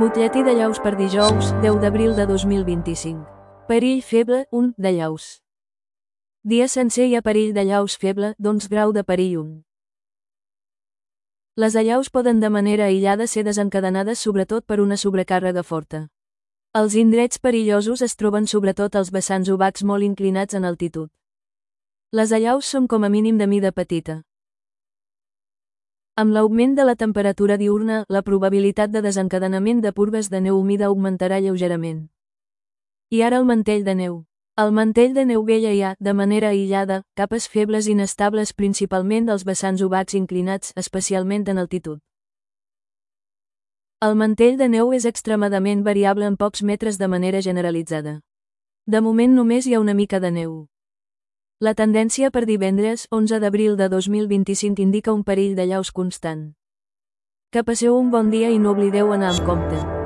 Butlletí de llaus per dijous, 10 d'abril de 2025. Perill feble, 1, de llaus. Dia sencer hi ha perill de llaus feble, d'11 grau de perill 1. Les allaus poden de manera aïllada ser desencadenades sobretot per una sobrecàrrega forta. Els indrets perillosos es troben sobretot als vessants obacs molt inclinats en altitud. Les allaus són com a mínim de mida petita. Amb l'augment de la temperatura diürna, la probabilitat de desencadenament de purgues de neu humida augmentarà lleugerament. I ara el mantell de neu. Al mantell de neu vella hi ha, de manera aïllada, capes febles inestables principalment dels vessants obacs inclinats, especialment en altitud. El mantell de neu és extremadament variable en pocs metres de manera generalitzada. De moment només hi ha una mica de neu. La tendència per divendres, 11 d'abril de 2025 indica un perill de llaus constant. Que passeu un bon dia i no oblideu anar amb compte.